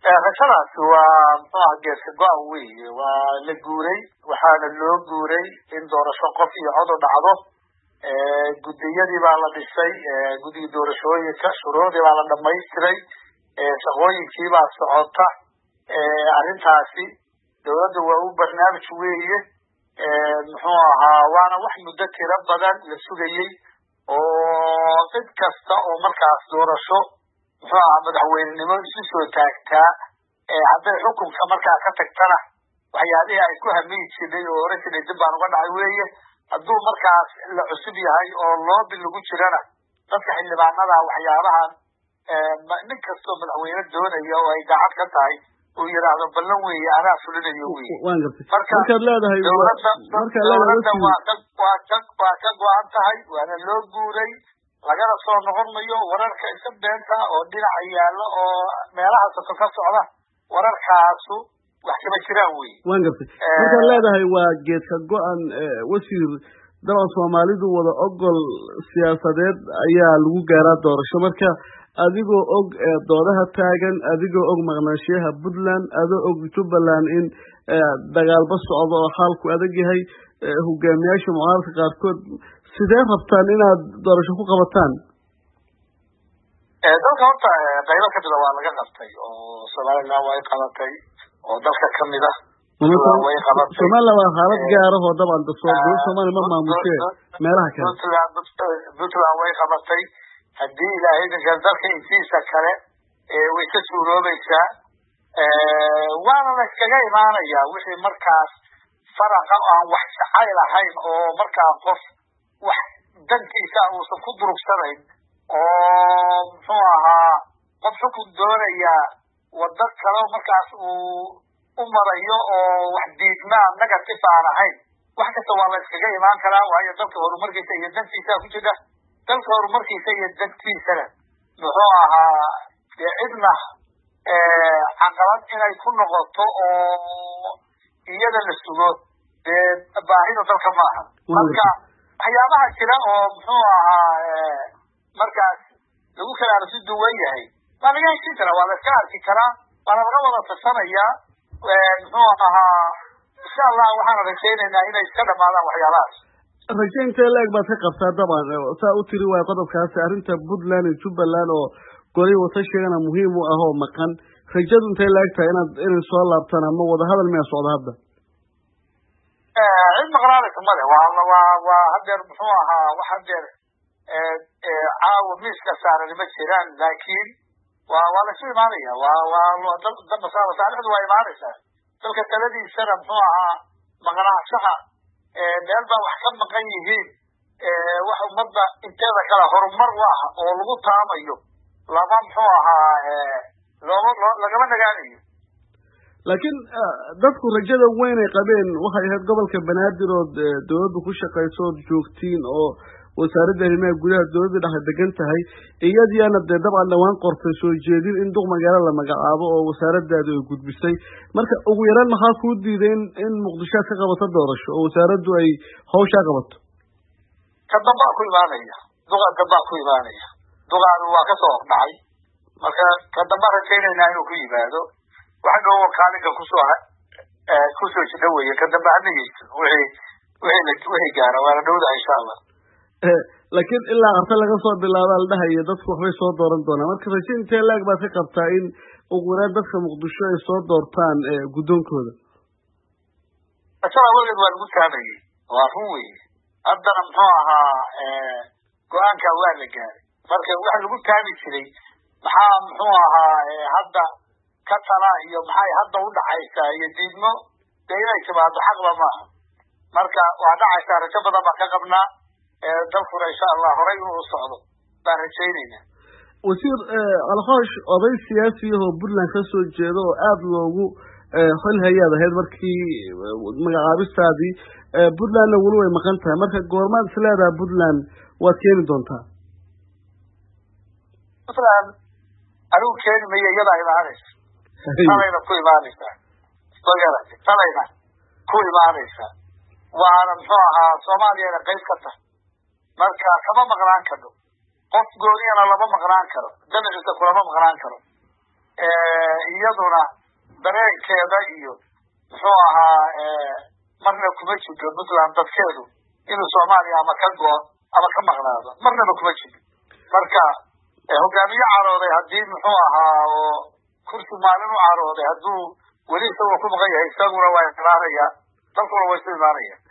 rashadaas waa muxuu geeska go-an weeye waa la guuray waxaana loo guuray in doorasho qof iyo cod u dhacdo guddiyadii baa la dhisay guddiga doorashooyinka shuruudii baa la dhamaystiray shaqooyinkii baa socota arrintaasi dawladda waa u barnaamij weeye muxuu ahaa waana wax muddo tiro badan la sugayey oo cid kasta oo markaas doorasho muxuu ahaa madaxweynenimo isu soo taagtaa hadday xukunka markaa ka tagtana waxyaabihii ay ku hamiyi jirnay oo oran jiray dib baan uga dhacay weeye hadduu markaas la cusub yahay oo loobi lagu jirana dadka xildhibaanada waxyaabahan nin kastoo madaxweyne doonaya oo ay daacad ka tahay uu yidhaahdo ballan weeye anaa fulinayo weye markaad leedahay dawladda waa ka go-an tahay waana loo guuray lagana soo noqon mayo wararka isa beenta oo dhinaca yaalla oo meelaha soko ka socda wararkaasu wax kama jiraan weye waan gartay markaad leedahay waa geedka go-an wasiir daban soomaalidu wada ogol siyaasadeed ayaa lagu gaaraa doorasho marka adigoo og doodaha taagan adigoo og maqnaanshiyaha puntland adoo og jubbaland in dagaalba socdo oo xaalku adag yahay hogaamiyaasha mucaaradka qaarkood sidee rabtaan inaad doorasho ku qabataan dalka horta qaybo kamida waa laga qabtay oo somaliland way qabatay oo dalka kamid ah way qabatay somaliland waa xaalad gaar ah oo dabcan Soomaaliya ma maamushe meelaha kale Puntland way qabatay haddii ilaahay dalka intiisa kale way ka suuroobaysaa waana la iskaga imaanayaa wixii markaas faraqa aan wax jacayl ahayn oo markaa qof wax dankiisa uusan ku durugsanayn oo muxuu ahaa qof xukun doonaya waddo kale markaas uu u marayo oo wax diidmaa negative aan ahayn wax kasta waa la iskaga imaan karaa waayo dalka horumarkiisa iyo dantiisa ku jira dalka horumarkiisa iyo dantiisana muxuu ahaa dee cidna caqabad inay ku noqoto oo iyada la sugo dee baahida dalka ma aha marka waxyaabaha jira oo muxuu ahaa markaas lagu kala arsi duwan yahay waa laga heshin karaa waa la iska arki karaa waana laga wada tasanayaa muxuu ahaa insha allah waxaan rajaynaynaa inay iska dhamaadaan waxyaabahaas rajaynta laag baad ka qabtaa daban saa u tiri waa qodobkaasi arrinta puntland iyo jubbaland oo golay watashigeena muhiim u ah oo maqan rajadu intay laag tahay inay soo laabtaan ama wadahadal miyaa socda hadda cid maqnaanaysa male waa hadeer muxuu ahaa wax hadeer caawa miiska saaran ma jiraan laakiin waa lasu imaanaya masaalixdu waa imaanaysaa dalka taladiisana muxuu ahaa maqnaanshaha meel baa wax ka maqan yihiin wax ummadda inteeda kale horumar u ah oo lagu taamayo lama muxuu ahaa lagama nagaanayo laakiin dadku rajada weyn ay qabeen waxay ahayd gobolka banaadir oo dawladdu ku shaqayso ood joogtiin oo wasaaradda arrimaha gudaha dawladda dhexe degan tahay iyadiyaana dee dabcan dhawaan qortay soo jeedin in duq magaalo la magacaabo oo wasaaradaadu ay gudbisay marka ugu yaraan maxaa kuu diiday in muqdisho aad ka qabato doorasho oo wasaaraddu ay hawshaa qabato ka dambaa ku imaanaya duqa dambaa ku imaanaya duqaadu waa kasoo hordhacay marka ka dambaa rajaynaynaa inuu ku yimaado waxa dhowo kaalinka kusoo jida weeye ka dambe hadnageyso wixii gaara waana dhowdaha insha allah laakiin ilaa qarta laga soo bilaaba la dhahayo dadku waxbay soo dooran doonaan marka rajo intee laag baad ka qabtaa in ugu yaraan dadka muqdisho ay soo doortaan guddoonkooda asala weligeed waa lagu taamayey waa run weye haddana muxuu ahaa go-aankaa waa la gaaray marka waxa lagu taami jiray maxaa muxuu ahaa hadda ka tala iyo maxay hadda u dhacaysaa iyo diidmo dee inay timaado xaqba maaha marka waa dhacaysaa rajo badan baan ka qabnaa dalkuna insha allah horay inuu socdo baan rajaynaynaa wasiir alkhoosh oday siyaasi ahoo puntland ka soo jeeda oo aada loogu xil hayaad ahayd markii magacaabistaadii puntlandna weli way maqan tahay marka goormaad is leedaha puntland waad keeni doontaa puntland anigu keeni mayo iyadaa imaanaysa talayna ku imaanaysaa magarata talayna ku imaanaysaa waana muxuu ahaa soomaaliyana qayb ka tahay marka kama maqnaan karo qof gooniyana lama maqnaan karo damaciisa kulama maqnaan karo iyaduna dareenkeeda iyo muxuu ahaa marna kuma jirto Puntland dadkeedu inuu Soomaaliya ama ka go'o ama ka maqnaado marnaba kuma jirto marka hogaamiye carooday haddii muxuu ahaa oo kursi maalin u carooday hadduu weli isagoo ku maqan yahay isaguna waa imaanaya dalkuna waa isu imaanaya